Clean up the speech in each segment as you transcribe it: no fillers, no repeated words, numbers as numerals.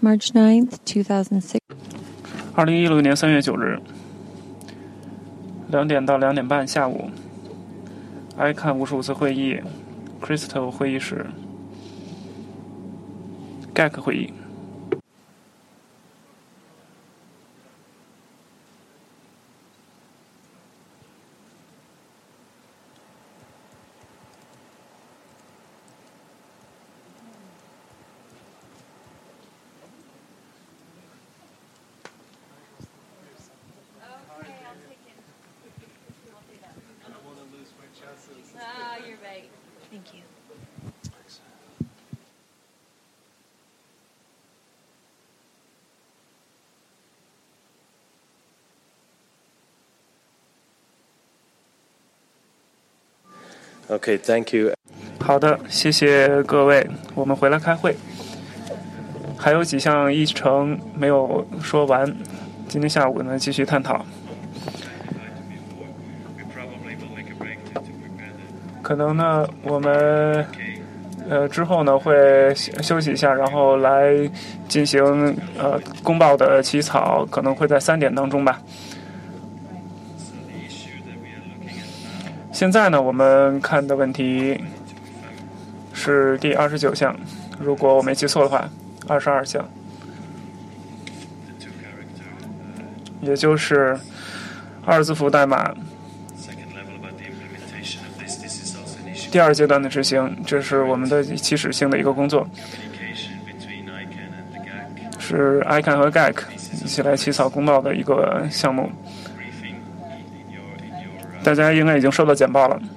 March 9th, 2006. 2016年3月9日2点到2点半下午 ICANN 55次会议 Crystal 会议室 GAC 会议。 You're right. Thank you. Okay, thank you. 好的，谢谢各位，我们回来开会。还有几项议程没有说完，今天下午呢继续探讨。可能呢我们之后呢会休息一下，然后来进行公报的起草，可能会在3点当中吧。现在呢我们看的问题是第29项，如果我没记错的话，22项，也就是2字符代码第2阶段的执行，这是我们的起始性的一个工作，是 ICANN 和 GAC 一起来起草公报的一个项目。大家应该已经收到简报了，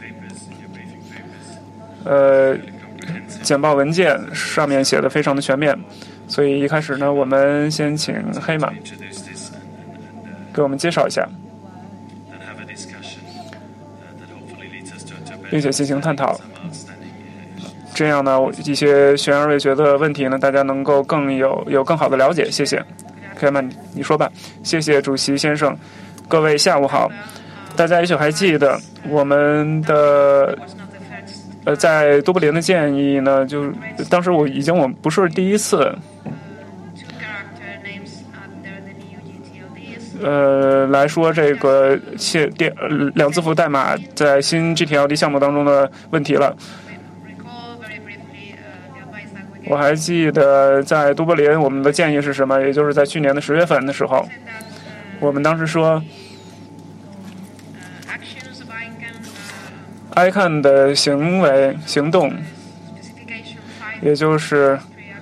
简报文件上面写的非常的全面，所以一开始呢，我们先请黑马给我们介绍一下，并且进行探讨。这样呢，一些悬而未决的问题呢，大家能够有更好的了解。谢谢，黑马，你说吧。谢谢主席先生，各位下午好。大家也许还记得我们的在都柏林的建议呢，就是当时我不是第一次来说这个2字符代码在新 GTLD 项目当中的问题了。我还记得在都柏林我们的建议是什么，也就是在去年的10月份的时候，我们当时说ICANN 的行动，也就是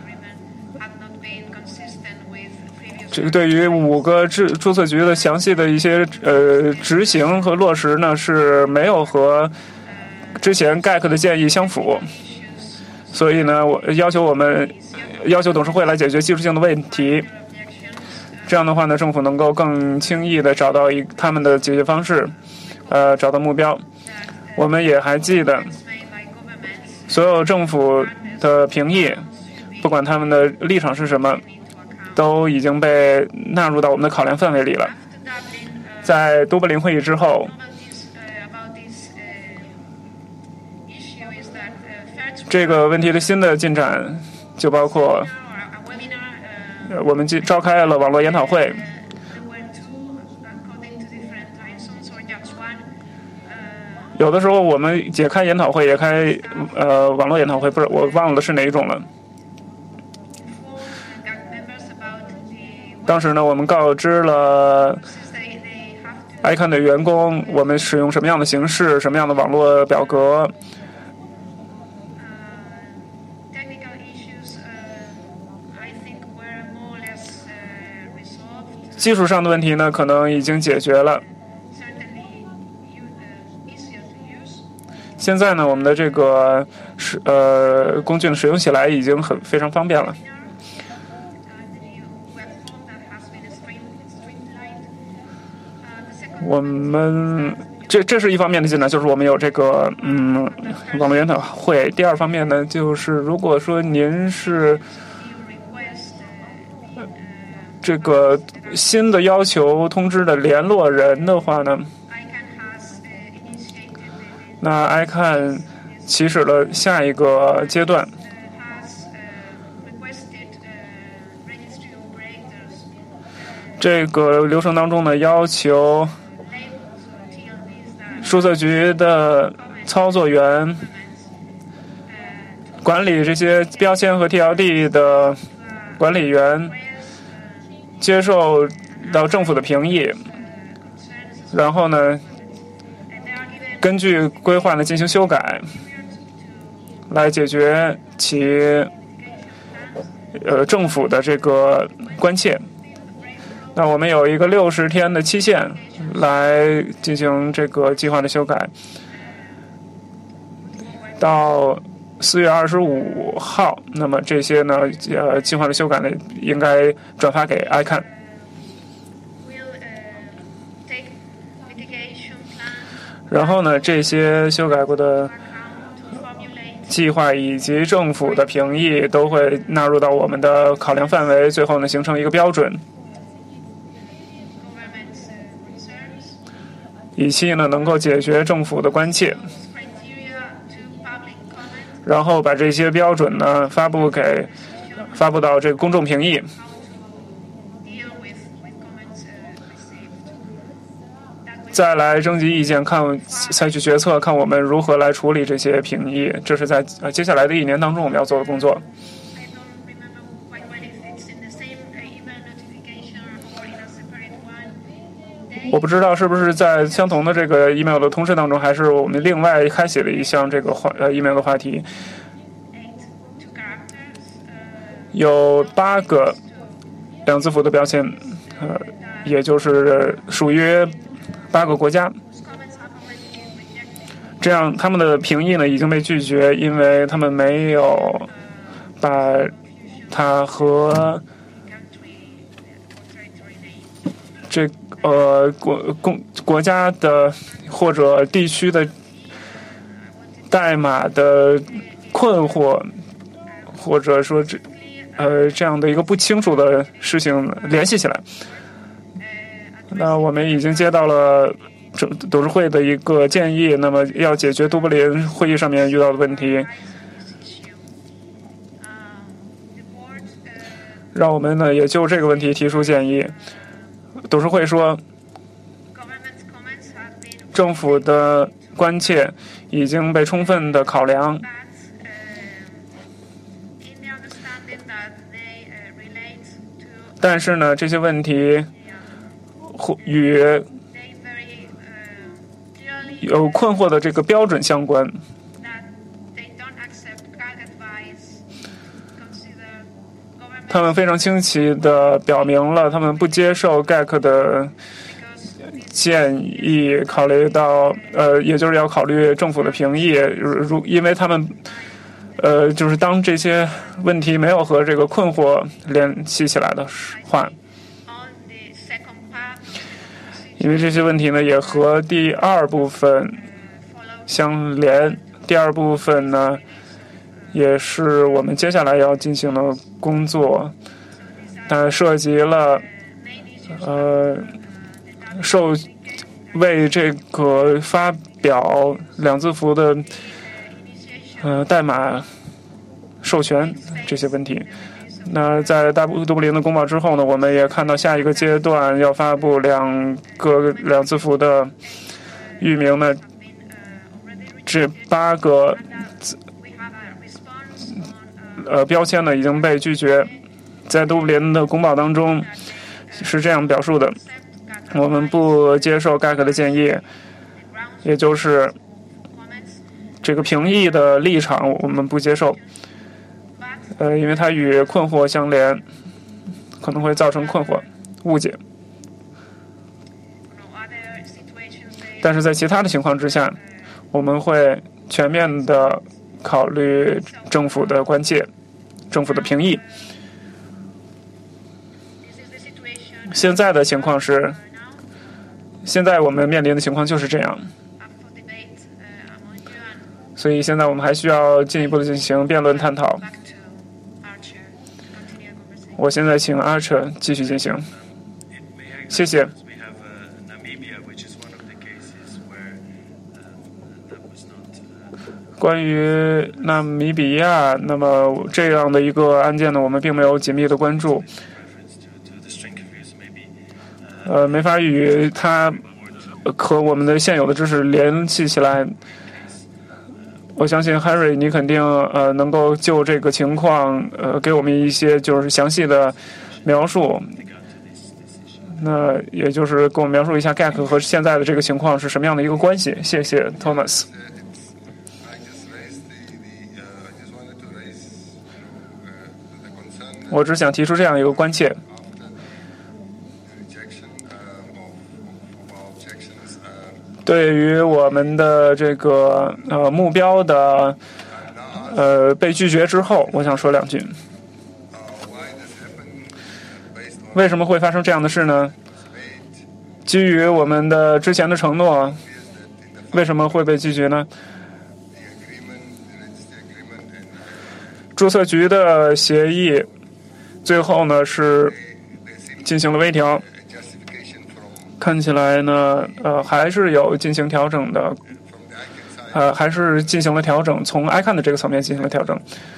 这个对于5个注册局的详细的一些执行和落实呢，是没有和之前 GAC 的建议相符，所以呢，我要求董事会来解决技术性的问题。这样的话呢，政府能够更轻易的找到他们的解决方式，找到目标。我们也还记得，所有政府的评议，不管他们的立场是什么，都已经被纳入到我们的考量范围里了。在都柏林会议之后，这个问题的新的进展就包括我们召开了网络研讨会。有的时候我们也开研讨会，也开网络研讨会，不是，我忘了是哪一种了。当时呢，我们告知了 ICANN 的员工，我们使用什么样的形式，什么样的网络表格。技术上的问题呢，可能已经解决了。现在呢，我们的这个工具使用起来已经非常方便了。我们这是一方面的进展，就是我们有这个网络研讨会。第二方面呢，就是如果说您是这个新的要求通知的联络人的话呢，那 ICANN 起始了下一个阶段， 这个流程当中呢，要求注册局的操作员管理这些标签和 TLD 的管理员接受到政府的评议，然后呢，根据规划呢进行修改，来解决其政府的这个关切。那我们有一个60天的期限来进行这个计划的修改，到4月25号。那么这些呢，计划的修改呢，应该转发给 ICANN。然后呢，这些修改过的计划以及政府的评议都会纳入到我们的考量范围，最后呢，形成一个标准，以期呢能够解决政府的关切。然后把这些标准呢发布到这个公众评议。再来征集意见，采取决策，看我们如何来处理这些评议。这是在接下来的1年当中我们要做的工作。我不知道是不是在相同的这个 email 的通知当中，还是我们另外开启了一项这个email 的话题。有8个2字符的标签，也就是属于8个国家。这样他们的评议呢已经被拒绝，因为他们没有把它和这国家的或者地区的代码的困惑，或者说这样的一个不清楚的事情联系起来。那我们已经接到了董事会的一个建议，那么要解决都柏林会议上面遇到的问题，让我们呢也就这个问题提出建议。董事会说，政府的关切已经被充分的考量，但是呢，这些问题与有困惑的这个标准相关。他们非常清晰地表明了他们不接受 GAC 的建议，考虑到也就是要考虑政府的评议，因为他们就是当这些问题没有和这个困惑联系起来的话，因为这些问题呢也和第2部分相连。第2部分呢也是我们接下来要进行的工作，它涉及了为这个发表2字符的代码授权这些问题。那在都柏林的公报之后呢，我们也看到下一个阶段要发布2字符的域名呢，这8个标签呢已经被拒绝。在都柏林的公报当中是这样表述的：我们不接受 GAC 的建议，也就是这个评议的立场我们不接受，因为它与困惑相连，可能会造成困惑误解。但是在其他的情况之下，我们会全面的考虑政府的关切，政府的评议。现在的情况是，现在我们面临的情况就是这样，所以现在我们还需要进一步的进行辩论探讨。我现在请 Archer 继续进行，谢谢。关于纳米比亚，那么这样的一个案件呢，我们并没有紧密的关注。 没法与它和我们的现有的知识联系起来。我相信 Harry 你肯定能够就这个情况给我们一些就是详细的描述。那也就是给我们描述一下 GAC 和现在的这个情况是什么样的一个关系。谢谢 Thomas。我只想提出这样一个关切。对于我们的这个目标的被拒绝之后，我想说两句。为什么会发生这样的事呢？基于我们的之前的承诺，为什么会被拒绝呢？注册局的协议最后呢是进行了微调，看起来呢还是有进行调整的，还是进行了调整，从 ICANN 的这个层面进行了调整。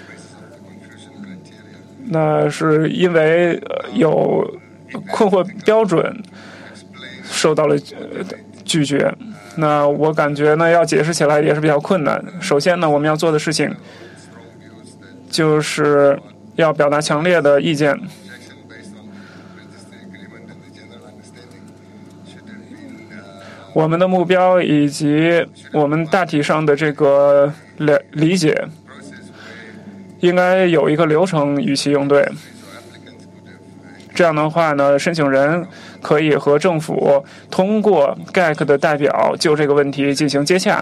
那是因为有困惑标准受到了拒绝。那我感觉呢要解释起来也是比较困难。首先呢我们要做的事情就是要表达强烈的意见。我们的目标以及我们大体上的这个理解应该有一个流程与其应对。这样的话呢，申请人可以和政府通过 GAC 的代表就这个问题进行接洽，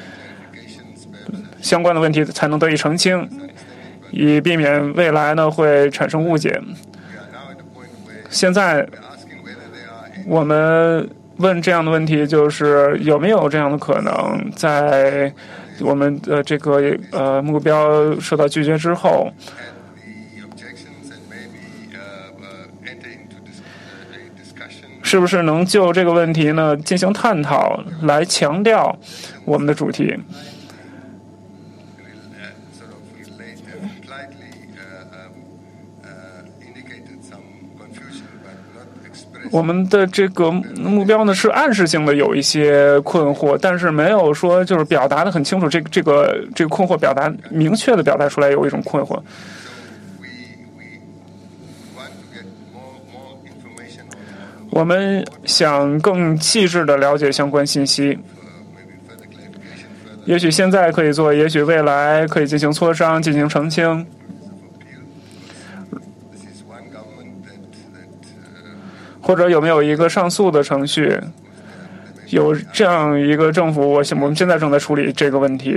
相关的问题才能得以澄清，以避免未来呢会产生误解。现在我们问这样的问题，就是有没有这样的可能，在我们的这个目标受到拒绝之后，是不是能就这个问题呢进行探讨，来强调我们的主题？我们的这个目标呢是暗示性的有一些困惑，但是没有说就是表达的很清楚，这个困惑表达明确的表达出来有一种困惑。我们想更细致的了解相关信息，也许现在可以做，也许未来可以进行磋商，进行澄清。或者有没有一个上诉的程序？有这样一个政府，我们现在正在处理这个问题。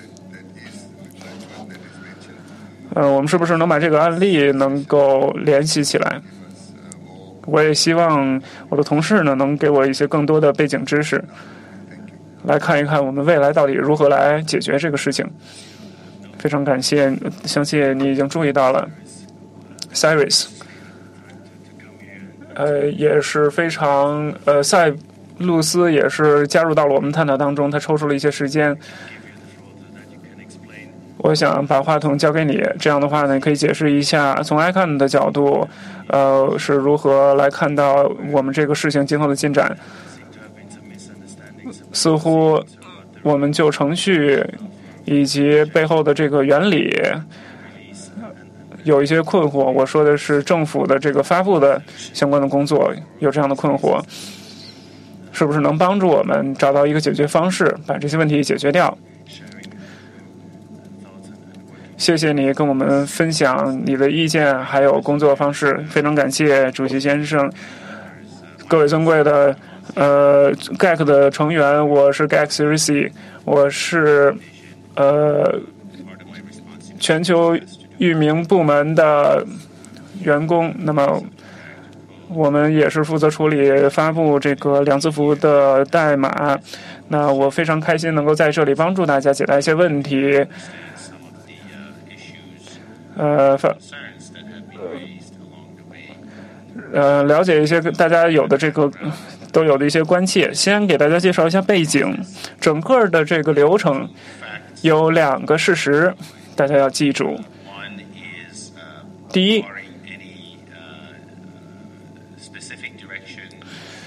我们是不是能把这个案例能够联系起来？我也希望我的同事呢能给我一些更多的背景知识，来看一看我们未来到底如何来解决这个事情。非常感谢，相信你已经注意到了 Cyrus。也是非常塞路斯也是加入到了我们探讨当中，他抽出了一些时间。我想把话筒交给你，这样的话呢，可以解释一下从 ICANN 的角度，是如何来看到我们这个事情今后的进展。似乎我们就程序以及背后的这个原理有一些困惑。我说的是政府的这个发布的相关的工作有这样的困惑，是不是能帮助我们找到一个解决方式，把这些问题解决掉？谢谢你跟我们分享你的意见还有工作方式，非常感谢主席先生。各位尊贵的GAC 的成员，我是 GAC Series C， 我是全球域名部门的员工。那么我们也是负责处理发布这个量子服的代码。那我非常开心能够在这里帮助大家解答一些问题。了解一些大家有的这个都有的一些关切。先给大家介绍一下背景，整个的这个流程有2个事实，大家要记住。第一，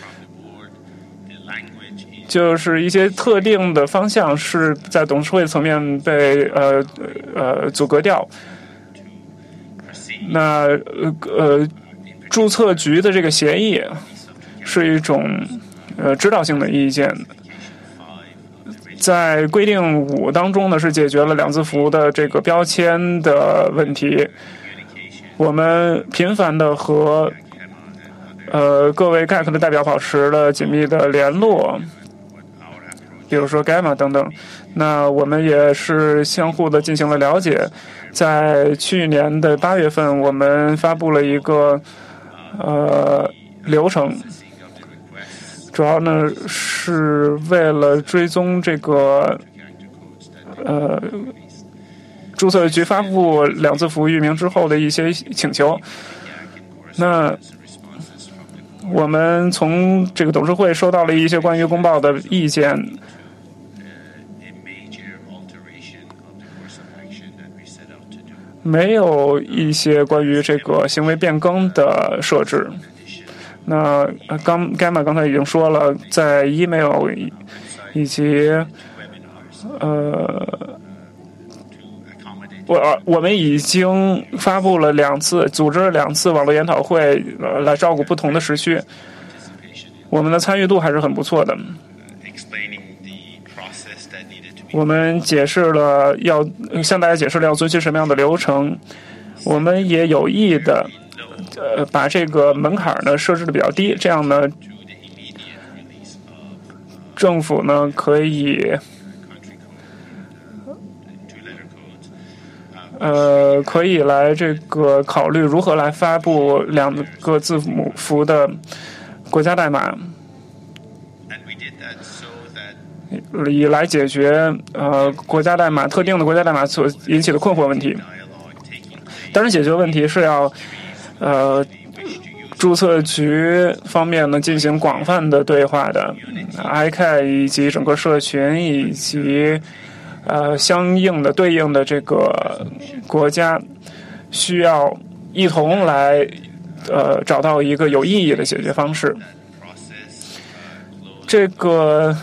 就是一些特定的方向是在董事会层面被阻隔掉。那注册局的这个协议是一种指导性的意见。在规定5当中呢，是解决了两字符的这个标签的问题。我们频繁的和各位 GAC 的代表保持了紧密的联络，比如说 Gamma 等等。那我们也是相互的进行了了解。在去年的8月份，我们发布了一个流程。主要呢是为了追踪这个注册局发布两字符域名之后的一些请求。那我们从这个董事会收到了一些关于公报的意见。没有一些关于这个行为变更的设置。那Gamma 刚才已经说了，在 email 以及我们已经发布了2次，组织了2次网络研讨会，来照顾不同的时区。我们的参与度还是很不错的。我们向大家解释了要遵循什么样的流程。我们也有意的把这个门槛呢设置的比较低，这样呢政府呢可以来这个考虑如何来发布2个字母符的国家代码，以来解决特定的国家代码所引起的困惑问题。当然，解决问题是要注册局方面呢进行广泛的对话的 ，ICANN 以及整个社群以及相应的对应的这个国家需要一同来找到一个有意义的解决方式。这个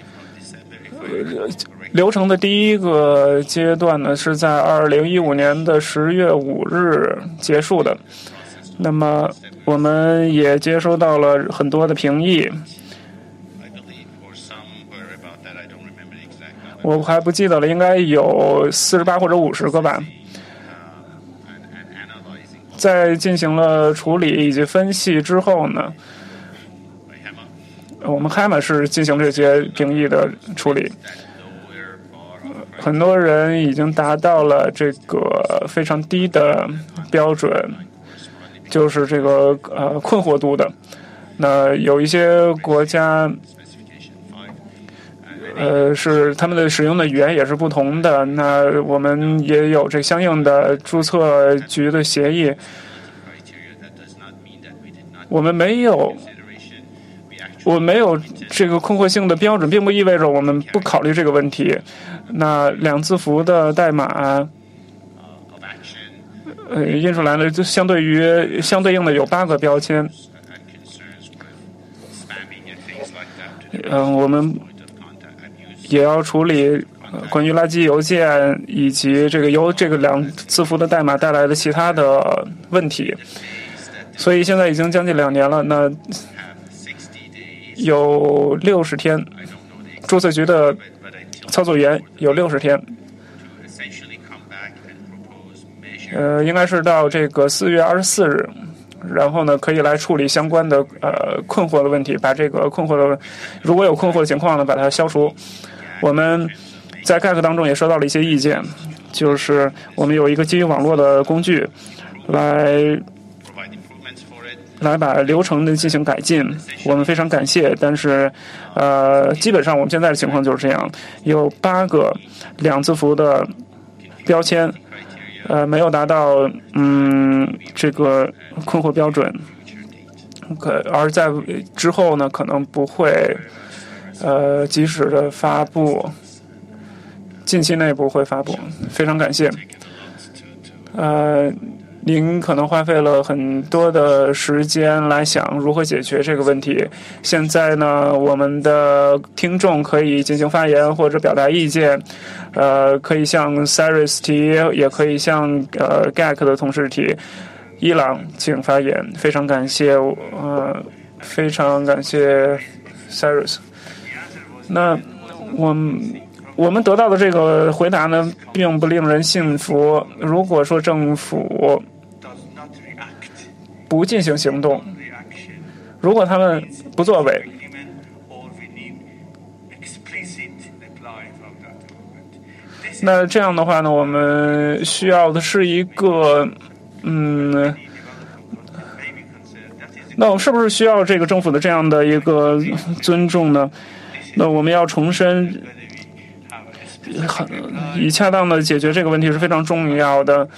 流程的第一个阶段呢是在2015年的10月5日结束的。那么我们也接收到了很多的评议，我还不记得了，应该有48或者50个吧。在进行了处理以及分析之后呢，我们 HAMA 是进行这些评议的处理。很多人已经达到了这个非常低的标准，就是这个困惑度的。那有一些国家是他们的使用的语言也是不同的，那我们也有这相应的注册局的协议。我们没有这个困惑性的标准，并不意味着我们不考虑这个问题。那2字符的代码印出来呢，就相对应的有8个标签。我们也要处理关于垃圾邮件以及这个由这个2字符的代码带来的其他的问题。所以现在已经将近2年了，那有60天，注册局的操作员有60天，应该是到这个4月24日，然后呢可以来处理相关的困惑的问题，把这个如果有困惑的情况呢把它消除。我们在 GAC 当中也收到了一些意见，就是我们有一个基于网络的工具来把流程的进行改进，我们非常感谢。但是基本上我们现在的情况就是这样，有8个2字符的标签没有达到这个困惑标准，而在之后呢可能不会及时的发布，近期内不会发布。非常感谢。 您可能花费了很多的时间来想如何解决这个问题。现在呢，我们的听众可以进行发言或者表达意见，可以向 Cyrus 提，也可以向GAC 的同事提。伊朗，请发言。非常感谢，非常感谢 Cyrus。那我们得到的这个回答呢，并不令人信服。如果说政府不进行行动，如果他们不作为，那这样的话呢，我们需要的是一个，那我是不是需要这个政府的这样的一个尊重呢？那我们要重申，以恰当的解决这个问题是非常重要的。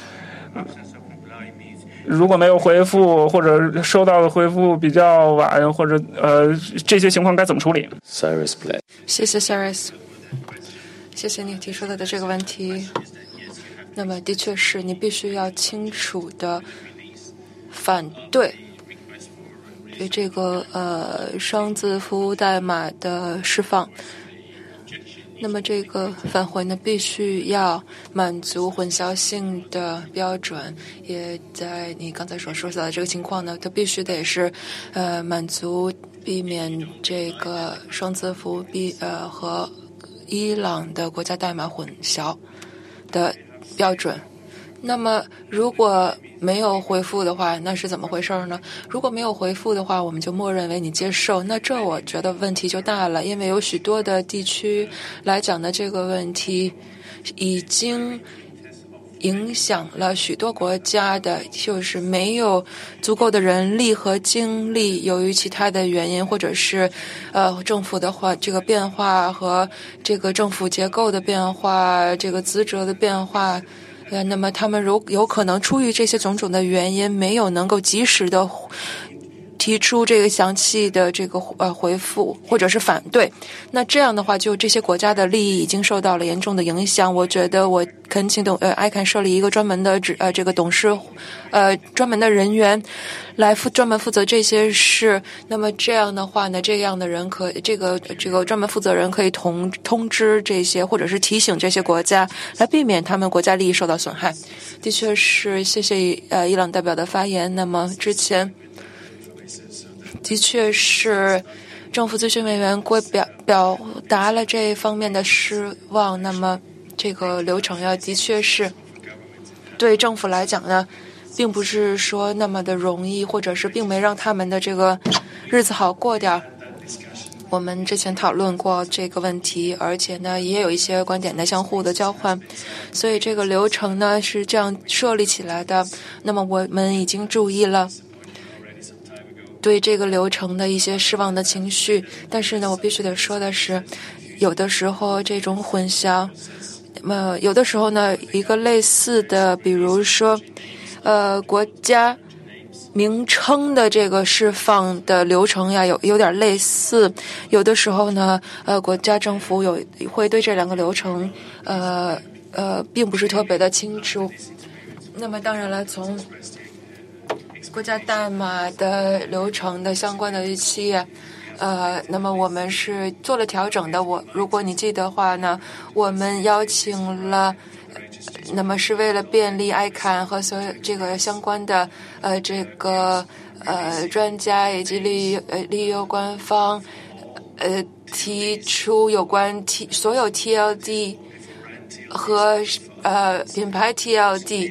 如果没有回复，或者收到的回复比较晚，或者这些情况该怎么处理 Cyrus, please. 谢谢 Cyrus， 谢谢你提出的这个问题。那么的确是你必须要清楚的反对这个双字符代码的释放。那么这个返回呢，必须要满足混淆性的标准，也在你刚才所说到的这个情况呢，它必须得是满足避免这个双字符和伊朗的国家代码混淆的标准。那么如果没有回复的话，那是怎么回事呢？如果没有回复的话，我们就默认为你接受，那这我觉得问题就大了，因为有许多的地区来讲的这个问题已经影响了许多国家的，就是没有足够的人力和精力，由于其他的原因，或者是政府的话这个变化和这个政府结构的变化，这个职责的变化。那么他们有可能出于这些种种的原因，没有能够及时的提出这个详细的这个回复或者是反对。那这样的话，就这些国家的利益已经受到了严重的影响。我觉得我恳请ICANN设立一个专门的这个董事专门的人员来专门负责这些事。那么这样的话呢，这样的人这个专门负责人可以通知这些或者是提醒这些国家，来避免他们国家利益受到损害。的确是，谢谢伊朗代表的发言。那么之前的确是政府咨询委员会表达了这方面的失望。那么这个流程的确是对政府来讲呢，并不是说那么的容易，或者是并没让他们的这个日子好过点。我们之前讨论过这个问题，而且呢也有一些观点的相互的交换，所以这个流程呢是这样设立起来的。那么我们已经注意了对这个流程的一些失望的情绪，但是呢我必须得说的是，有的时候这种混淆，有的时候呢一个类似的，比如说国家名称的这个释放的流程有点类似，有的时候呢国家政府会对这两个流程并不是特别的清楚。那么当然了，从国家代码的流程的相关的日期那么我们是做了调整的。如果你记得的话呢，我们邀请了那么是为了便利ICANN和所有这个相关的这个专家以及利诱官方提出有关所有 TLD 和品牌 TLD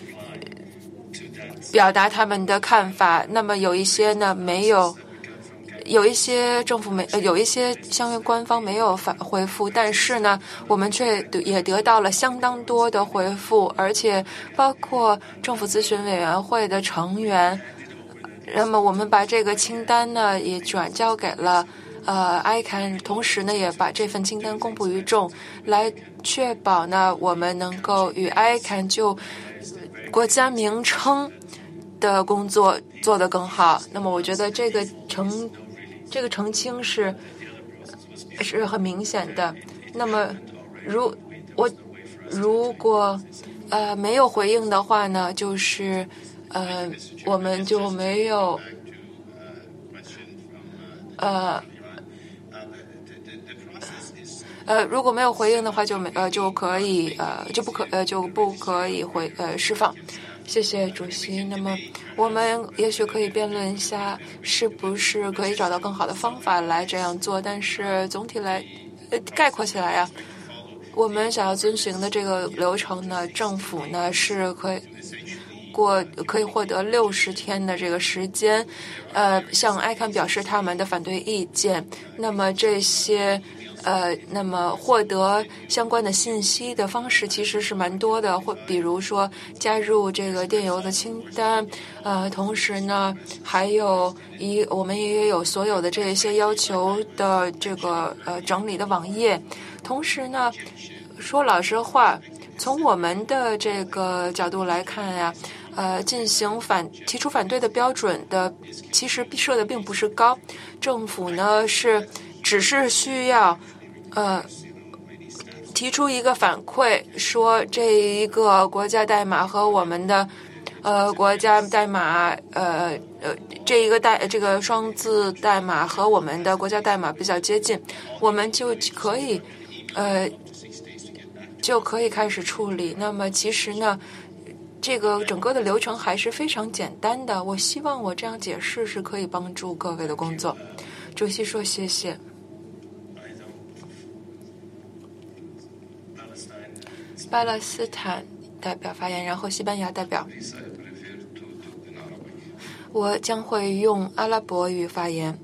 表达他们的看法。那么有一些呢没有，有一些政府有一些相关官方没有回复，但是呢我们却也得到了相当多的回复，而且包括政府咨询委员会的成员。那么我们把这个清单呢也转交给了ICANN， 同时呢也把这份清单公布于众，来确保呢我们能够与 ICANN 就国家名称的工作做得更好。那么我觉得这个澄清是很明显的。那么如果没有回应的话呢，就是我们就没有如果没有回应的话，就可以就不可以释放。谢谢主席。那么我们也许可以辩论一下，是不是可以找到更好的方法来这样做？但是总体来概括起来啊，我们想要遵循的这个流程呢，政府呢是可以获得60天的这个时间，向 ICANN 表示他们的反对意见。那么这些那么获得相关的信息的方式其实是蛮多的，比如说加入这个电邮的清单，同时呢，还有我们也有所有的这些要求的这个整理的网页。同时呢，说老实话，从我们的这个角度来看呀，提出反对的标准的其实设的并不是高，政府呢只是需要提出一个反馈，说这一个国家代码和我们的国家代码这个双字代码和我们的国家代码比较接近，我们就可以开始处理。那么其实呢，这个整个的流程还是非常简单的。我希望我这样解释是可以帮助各位的工作。主席说谢谢。巴勒斯坦代表发言，然后西班牙代表。我将会用阿拉伯语发言。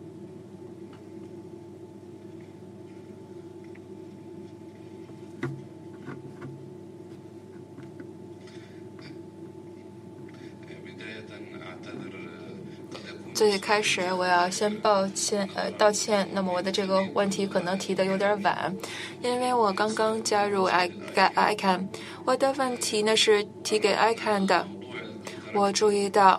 最开始我要先道歉，那么我的这个问题可能提的有点晚，因为我刚刚加入 ICANN， 我的问题呢是提给 ICANN 的。我注意到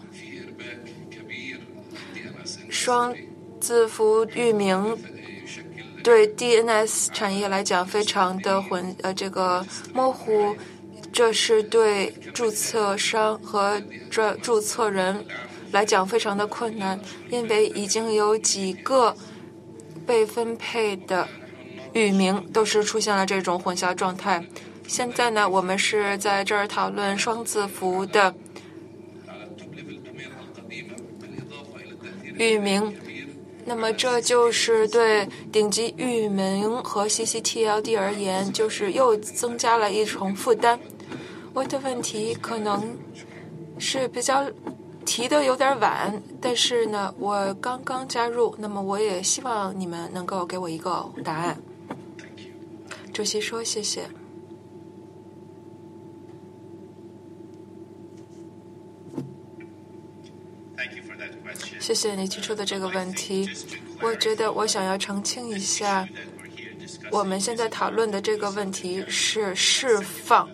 双字符域名对 DNS 产业来讲非常的这个模糊，这是对注册商和注册人来讲非常的困难，因为已经有几个被分配的域名都是出现了这种混淆状态。现在呢，我们是在这儿讨论双字符的域名，那么这就是对顶级域名和 ccTLD 而言，就是又增加了一重负担。我的问题可能是比较提的有点晚，但是呢，我刚刚加入，那么我也希望你们能够给我一个答案。主席说谢谢。谢谢你提出的这个问题。我觉得我想要澄清一下，我们现在讨论的这个问题是释放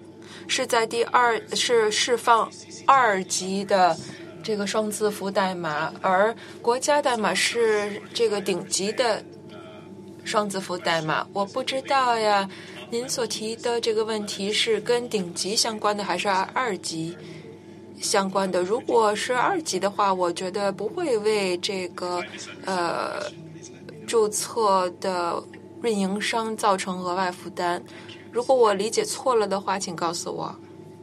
2级的这个双字符代码，而国家代码是这个顶级的双字符代码。我不知道呀，您所提的这个问题是跟顶级相关的还是2级相关的？如果是2级的话，我觉得不会为这个注册的运营商造成额外负担。如果我理解错了的话，请告诉我。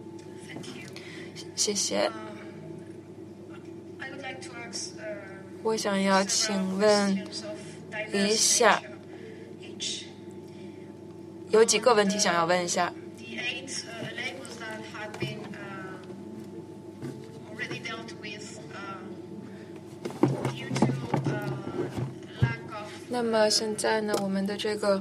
谢谢。我想要请问一下，有几个问题想要问一下。那么现在呢，我们的这个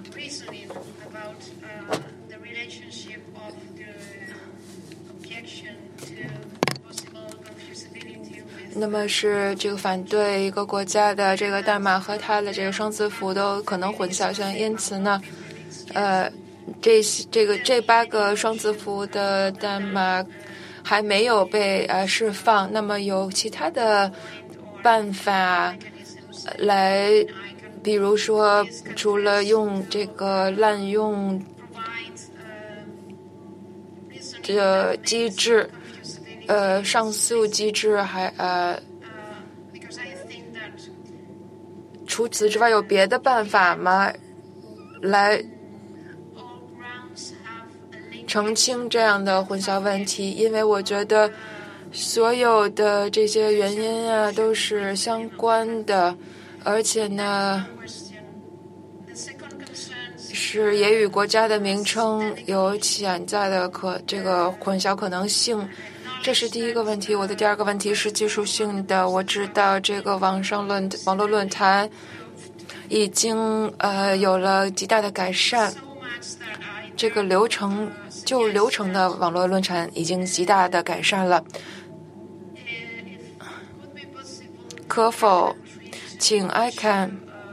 那么是这个反对一个国家的这个代码和它的这个双字符都可能混淆性，因此呢，这8个双字符的代码还没有被释放。那么有其他的办法来，比如说除了用这个滥用的机制，上诉机制除此之外有别的办法吗？来澄清这样的混淆问题？因为我觉得所有的这些原因啊都是相关的，而且呢是也与国家的名称有潜在的这个混淆可能性。这是第一个问题。我的第二个问题是技术性的。我知道这个网络论坛已经有了极大的改善，这个流程的网络论坛已经极大的改善了。可否请 ICANN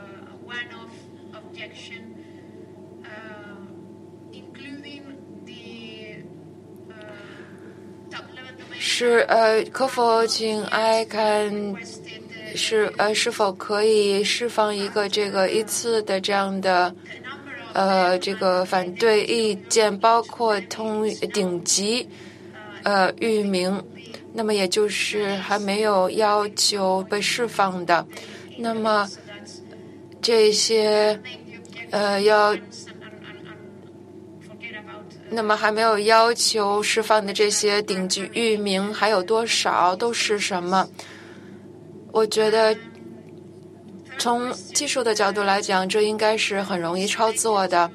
可否请 ICANN 是否可以释放一个这个一次的这样的这个反对意见，包括顶级域名，那么也就是还没有要求被释放的，那么这些那么还没有要求释放的这些顶级域名还有多少，都是什么？我觉得从技术的角度来讲，这应该是很容易操作的。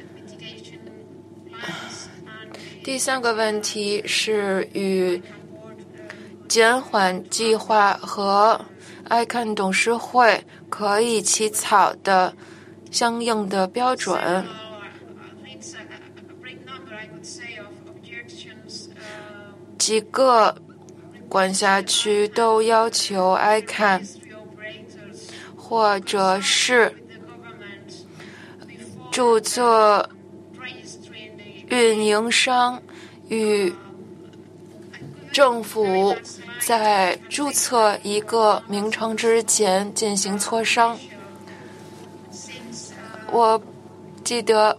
第三个问题是与减缓计划和 ICANN 董事会可以起草的相应的标准。几个管辖区都要求 ICANN 或者是注册运营商与政府在注册一个名称之前进行磋商。我记得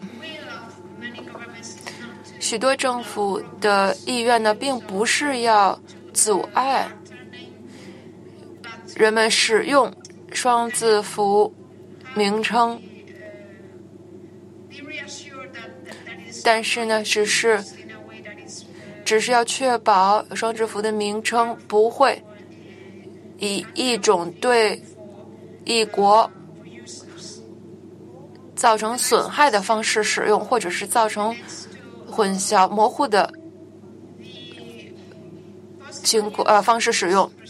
许多政府的意愿呢，并不是要阻碍人们使用双字符名称，但是呢，只是要确保双字符的名称不会以一种对一国造成损害的方式使用，或者是造成混淆模糊的方式使用。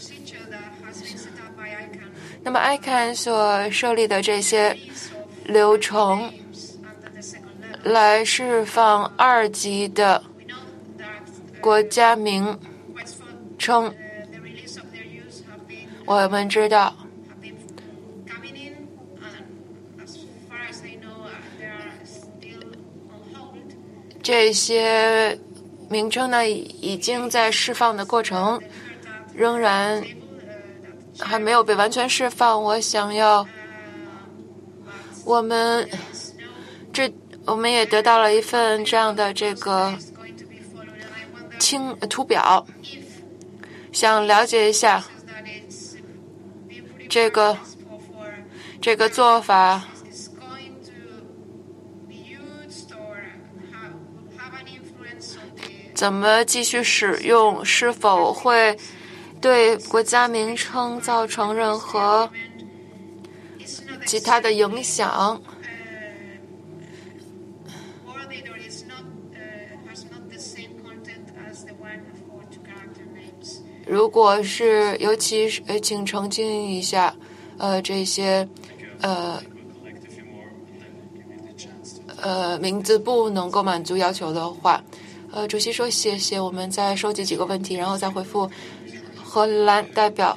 那么 ICANN 所设立的这些流程来释放2级的国家名称，我们知道这些名称呢已经在释放的过程，仍然还没有被完全释放。我们也得到了一份这样的这个图表，想了解一下这个做法怎么继续使用，是否会对国家名称造成任何其他的影响。如果是尤其是请澄清一下这些名字不能够满足要求的话，主席说谢谢，我们再收集几个问题，然后再回复荷兰代表。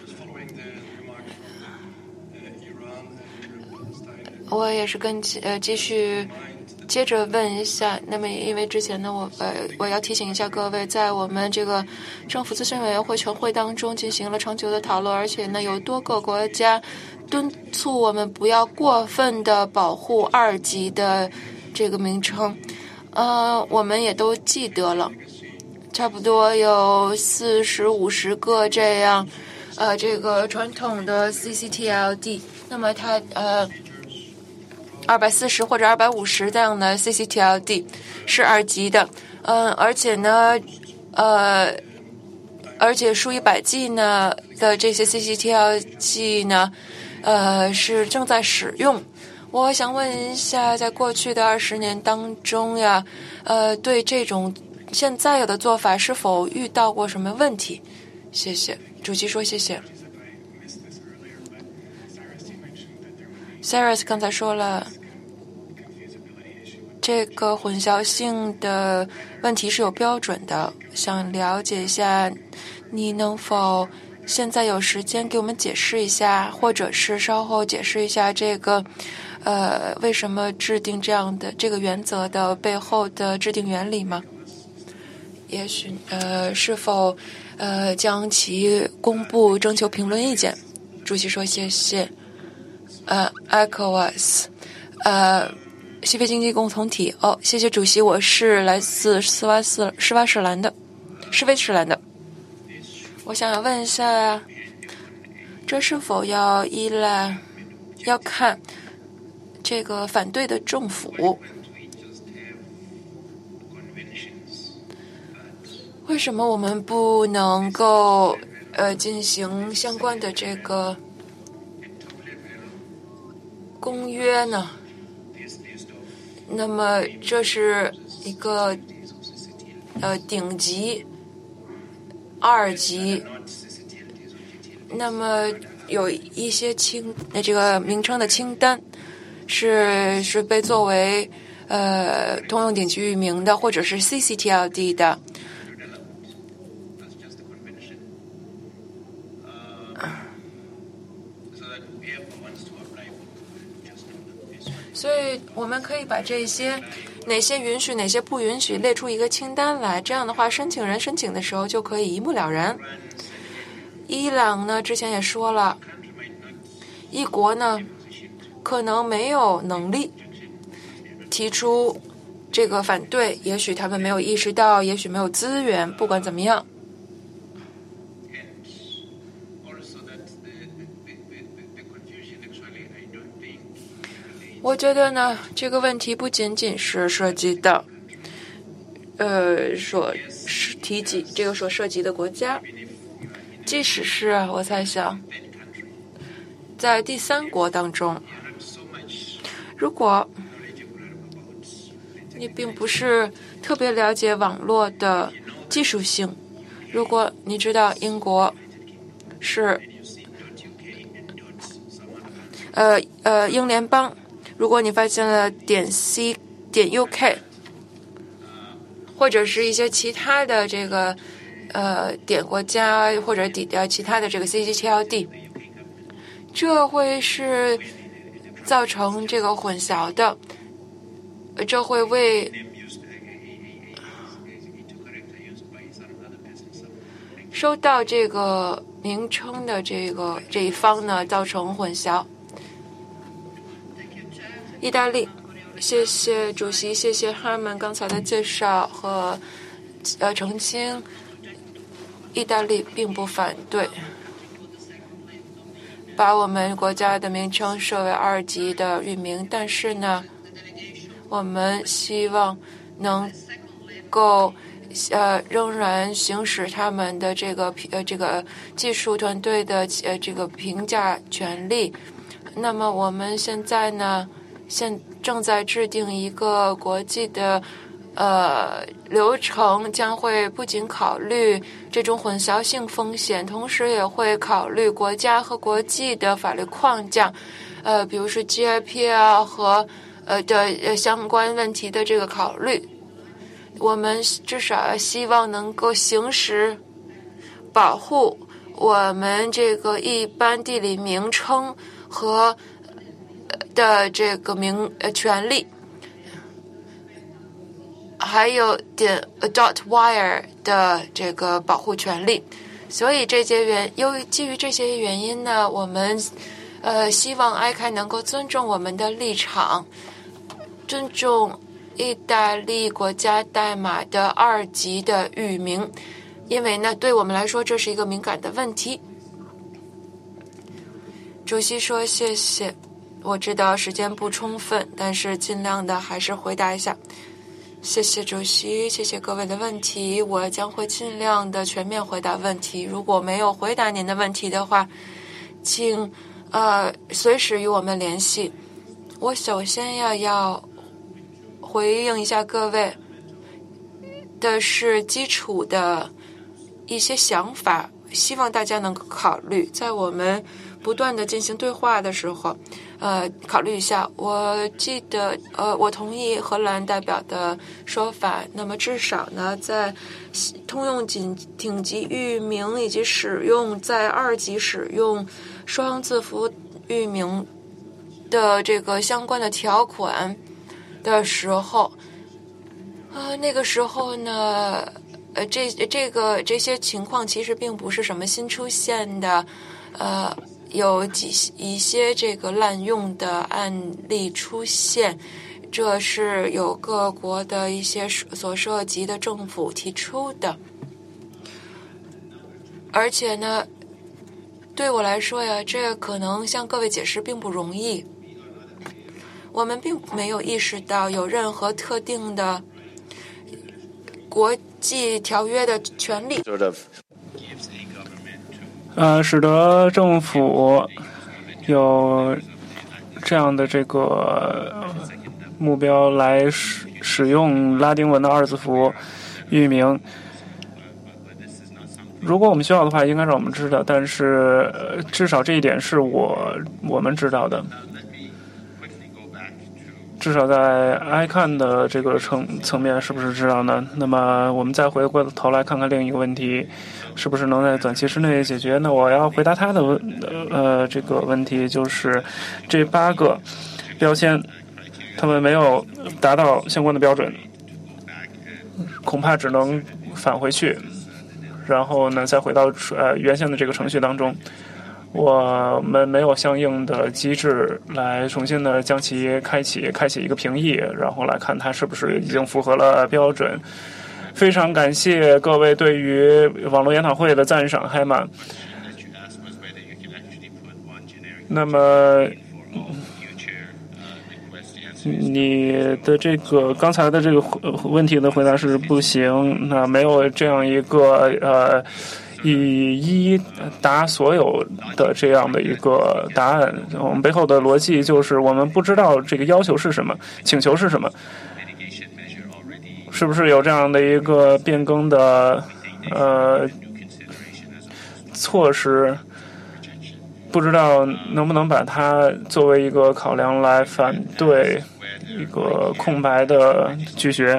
我也是继续接着问一下，那么因为之前呢，我要提醒一下各位，在我们这个政府咨询委员会全会当中进行了长久的讨论，而且呢，有多个国家敦促我们不要过分的保护2级的这个名称。我们也都记得了， 差不多有40-50个这样，这个传统的 CCTLD， 那么它240或者250这样的 CCTLD 是2级的，而且呢，而且数以百计呢的这些 CCTLD 呢，是正在使用。我想问一下，在过去的20年当中呀，对这种现在有的做法是否遇到过什么问题？谢谢。主席说谢谢。Cyrus 刚才说了，这个混淆性的问题是有标准的，想了解一下，你能否现在有时间给我们解释一下，或者是稍后解释一下这个为什么制定这样的这个原则的背后的制定原理吗？也许是否将其公布，征求评论意见？主席说谢谢。ECOWAS， 西非经济共同体。谢谢主席，我是来自施威士兰的。我想要问一下，这是否要看这个反对的政府？为什么我们不能够进行相关的这个公约呢？那么这是一个顶级2级，那么有一些这个名称的清单是被作为通用顶级域名的，或者是 CCTLD 的。所以我们可以把这些哪些允许哪些不允许列出一个清单来，这样的话申请人申请的时候就可以一目了然。伊朗呢之前也说了，一国呢可能没有能力提出这个反对，也许他们没有意识到，也许没有资源，不管怎么样。我觉得呢，这个问题不仅仅是涉及到所涉及的国家，即使是我在想，在第三国当中，如果你并不是特别了解网络的技术性，如果你知道英国是英联邦，如果你发现了.c.uk 或者是一些其他的这个点国家或者其他的这个 CCTLD， 这会是造成这个混淆的，这会为收到这个名称的这一方呢造成混淆。意大利，谢谢主席，谢谢哈曼刚才的介绍和澄清。意大利并不反对把我们国家的名称设为2级的域名，但是呢，我们希望能够仍然行使他们的这个技术团队的这个评价权利。那么我们现在呢？正在制定一个国际的流程，将会不仅考虑这种混淆性风险，同时也会考虑国家和国际的法律框架，比如说 GIP 啊和的相关问题的这个考虑。我们至少希望能够行使保护我们这个一般地理名称和的这个权利，还有.wire 的这个保护权利。所以基于这些原因呢，我们希望 ICANN 能够尊重我们的立场，尊重意大利国家代码的2级的域名，因为呢，对我们来说这是一个敏感的问题。主席说谢谢，我知道时间不充分，但是尽量的还是回答一下。谢谢主席，谢谢各位的问题，我将会尽量的全面回答问题。如果没有回答您的问题的话，请随时与我们联系。我首先要回应一下各位的是基础的一些想法，希望大家能够考虑，在我们不断的进行对话的时候，考虑一下。我记得，我同意荷兰代表的说法。那么至少呢，在通用顶级域名以及使用在2级使用双字符域名的这个相关的条款的时候，那个时候呢，这些情况其实并不是什么新出现的，有一些这个滥用的案例出现，这是有各国的一些所涉及的政府提出的。而且呢，对我来说呀，这可能向各位解释并不容易。我们并没有意识到有任何特定的国际条约的权利。 使得政府有这样的这个目标来使用拉丁文的2字符域名。如果我们需要的话，应该让我们知道，但是至少这一点是我们知道的。至少在 ICANN 的这个层面是不是知道呢？那么我们再回过头来看看另一个问题，是不是能在短期之内解决？那我要回答他的这个问题，就是这8个标签，他们没有达到相关的标准，恐怕只能返回去，然后呢再回到原先的这个程序当中。我们没有相应的机制来重新的将其开启一个评议，然后来看它是不是已经符合了标准。非常感谢各位对于网络研讨会的赞赏，海马。那么你的这个刚才的这个问题的回答是不行，那没有这样一个一答所有的这样的一个答案。我们背后的逻辑就是我们不知道这个要求是什么，请求是什么，是不是有这样的一个变更的措施，不知道能不能把它作为一个考量来反对一个空白的拒绝。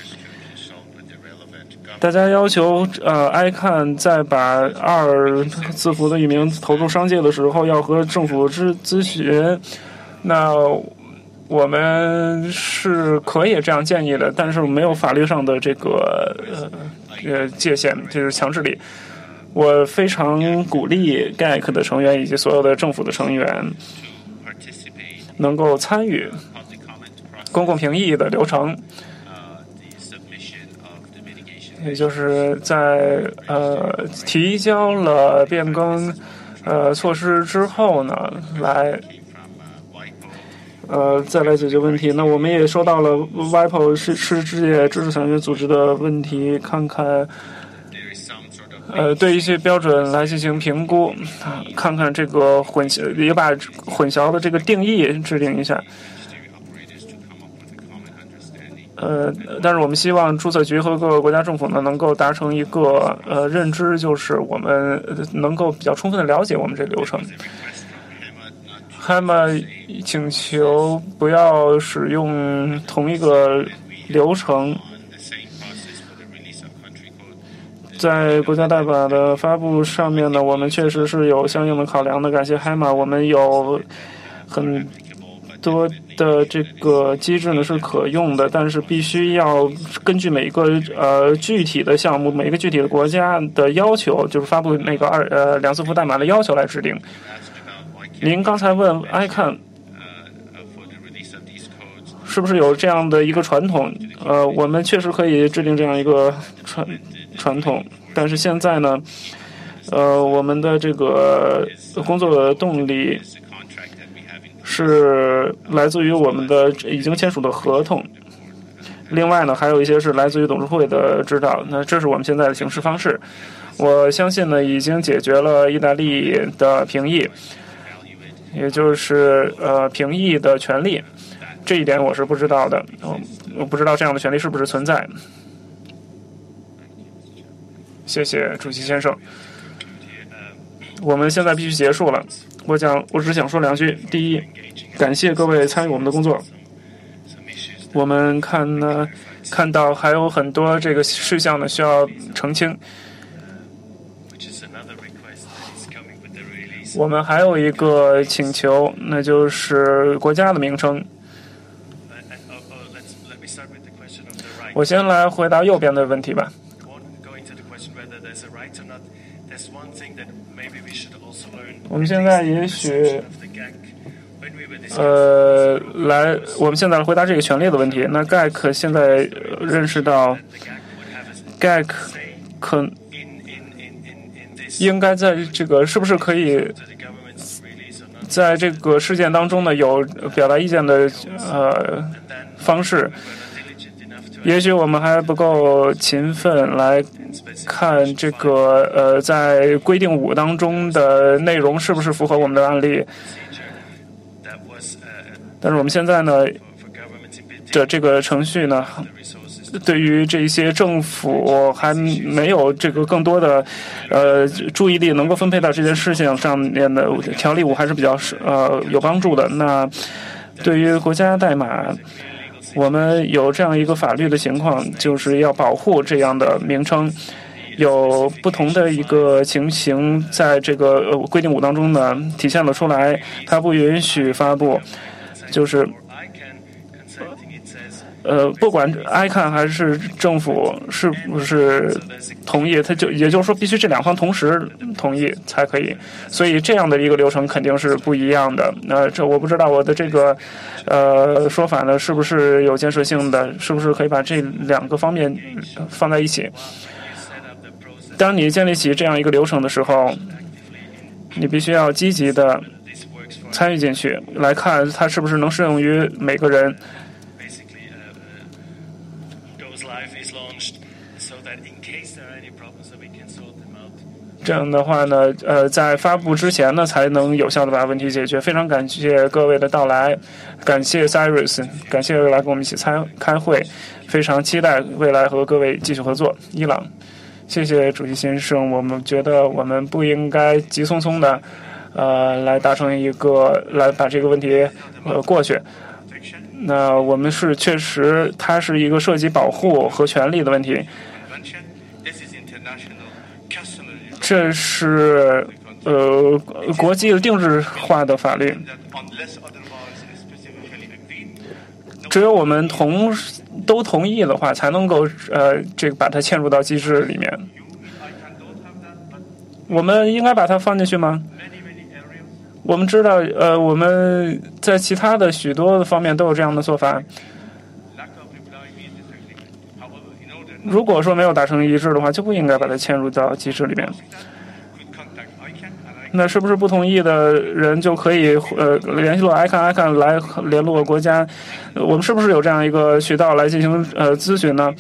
大家要求ICANN 在把2字符的域名投入商界的时候，要和政府咨询。那我们是可以这样建议的，但是没有法律上的这个界限，就是强制力。我非常鼓励 GAC 的成员以及所有的政府的成员能够参与公共评议的流程。也就是在提交了变更措施之后呢，再来解决问题。那我们也说到了 WIPO 是世界知识产权组织的问题，看看对一些标准来进行评估，看看这个也把混淆的这个定义制定一下。但是我们希望注册局和各个国家政府呢能够达成一个认知，就是我们能够比较充分的了解我们这个流程。HAMA 请求不要使用同一个流程，在国家代码的发布上面呢，我们确实是有相应的考量的。感谢 HAMA， 我们有很多的这个机制呢是可用的，但是必须要根据每一个具体的项目、每一个具体的国家的要求，就是发布那个2字符代码的要求来制定。您刚才问 ICANN 是不是有这样的一个传统？我们确实可以制定这样一个传统，但是现在呢，我们的这个工作动力是来自于我们的已经签署的合同。另外呢，还有一些是来自于董事会的指导。那这是我们现在的行事方式。我相信呢，已经解决了意大利的评议，也就是评议的权利。这一点我是不知道的，我不知道这样的权利是不是存在。谢谢主席先生。我们现在必须结束了。我只想说两句。第一，感谢各位参与我们的工作。我们看到还有很多这个事项呢需要澄清。我们还有一个请求，那就是国家的名称。我先来回答右边的问题吧。我们现在也许我们现在来回答这个权利的问题。那 GAC 现在认识到 GAC 应该在这个是不是可以在这个事件当中呢有表达意见的方式。也许我们还不够勤奋来看这个在规定5当中的内容是不是符合我们的案例。但是我们现在呢的这个程序呢，对于这些政府还没有这个更多的注意力能够分配到这件事情上面的条例5还是比较有帮助的。那对于国家代码，我们有这样一个法律的情况，就是要保护这样的名称。有不同的一个情形在这个规定5当中呢体现了出来，它不允许发布，就是不管 ICANN 还是政府是不是同意，也就是说必须这2方同时同意才可以，所以这样的一个流程肯定是不一样的。这我不知道我的这个说法呢是不是有建设性的，是不是可以把这2个方面放在一起。当你建立起这样一个流程的时候，你必须要积极的参与进去，来看它是不是能适用于每个人。这样的话呢，在发布之前呢，才能有效的把问题解决。非常感谢各位的到来，感谢 Cyrus， 感谢来跟我们一起开会，非常期待未来和各位继续合作。伊朗，谢谢主席先生，我们觉得我们不应该急匆匆的，来达成来把这个问题过去。那我们确实，它是一个涉及保护和权利的问题。这是国际定制化的法律，只有我们都同意的话，才能够这个把它嵌入到机制里面。我们应该把它放进去吗？我们知道，我们在其他的许多的方面都有这样的做法。如果说没有达成一致的话，就不应该把它嵌入到机制里面。那是不是不同意的人就可以联系ICANN来联络国家？我们是不是有这样一个渠道来进行咨询呢？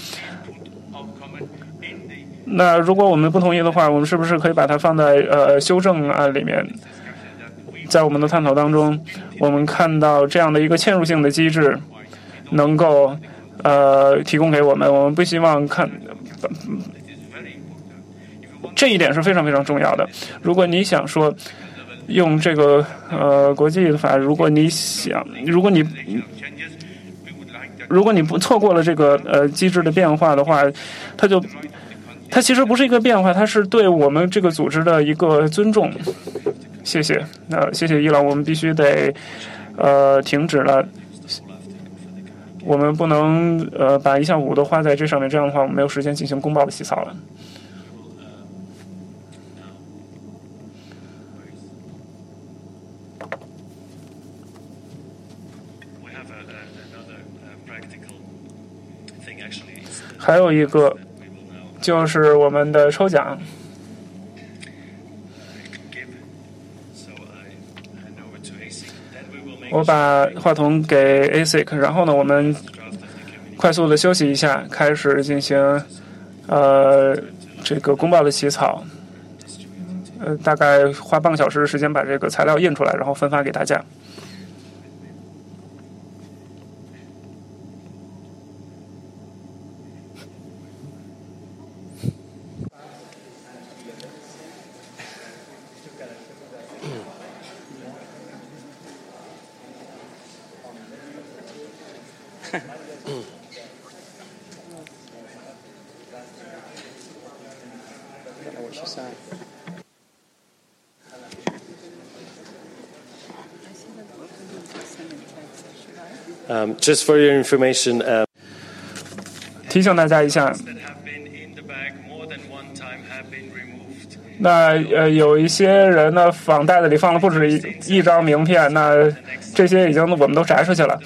那如果我们不同意的话，我们是不是可以把它放在修正案里面？在我们的探讨当中，我们看到这样的一个嵌入性的机制能够提供给我们。我们不希望这一点是非常非常重要的。如果你想说用这个国际法，如果你不错过了这个机制的变化的话，它其实不是一个变化，它是对我们这个组织的一个尊重。谢谢。谢谢伊朗，我们必须得停止了。我们不能把1项5都花在这上面，这样的话我们没有时间进行公报的起草了。 还有一个就是我们的抽奖。我把话筒给 ASIC， 然后呢，我们快速的休息一下，开始进行这个公报的起草。大概花半个小时的时间把这个材料印出来，然后分发给大家。 Just for your information, 提醒大家一下，那有一些人呢，仿袋子里放了不止一张名片，那这些已经我们都摘出去了。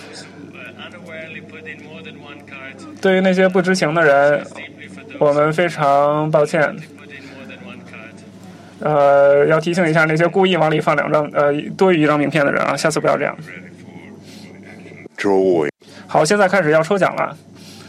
对于那些不知情的人，我们非常抱歉。要提醒一下那些故意往里放多余一张名片的人啊，下次不要这样。好，现在开始要抽奖了。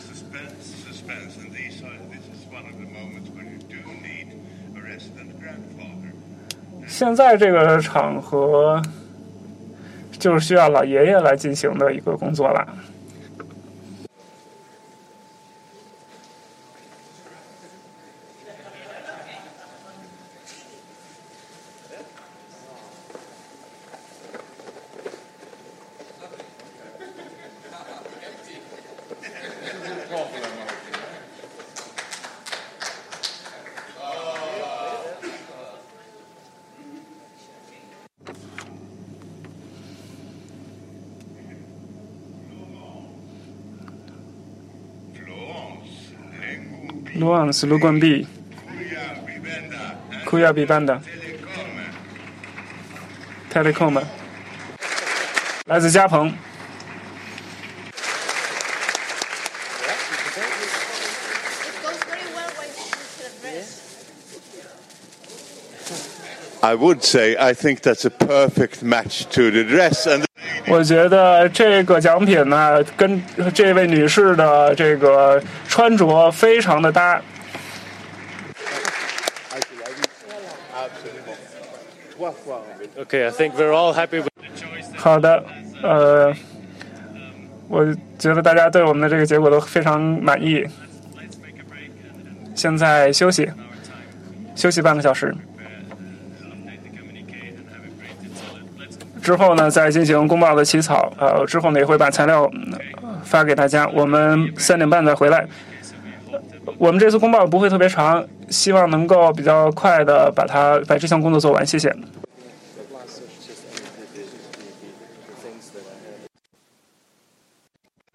现在这个场合就是需要老爷爷来进行的一个工作了。Luans Luguanbi Kuya Bibanda Telecom 来自嘉鹏。 I would say I think that's a perfect match to the dress and 我觉得这个奖品呢，跟这位女士的这个穿着非常的搭。 okay, I think we're all happy with. 好的，我觉得大家对我们的这个结果都非常满意。现在休息半个小时。之后呢，再进行公报的起草。之后呢，也会把材料发给大家。我们3点半再回来。我们这次公报不会特别长，希望能够比较快的把这项工作做完。谢谢。